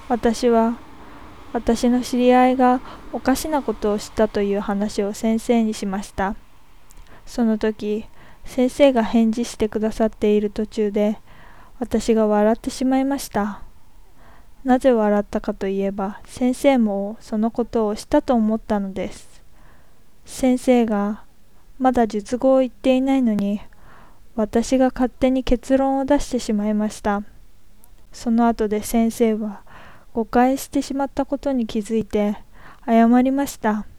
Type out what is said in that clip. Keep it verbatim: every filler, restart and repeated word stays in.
私は私の知り合いがおかしなことをしたという話を先生にしました。その時、先生が返事してくださっている途中で、私が笑ってしまいました。なぜ笑ったかといえば、先生もそのことをしたと思ったのです。先生がまだ述語を言っていないのに、私が勝手に結論を出してしまいました。その後で先生は誤解してしまったことに気づいて謝りました。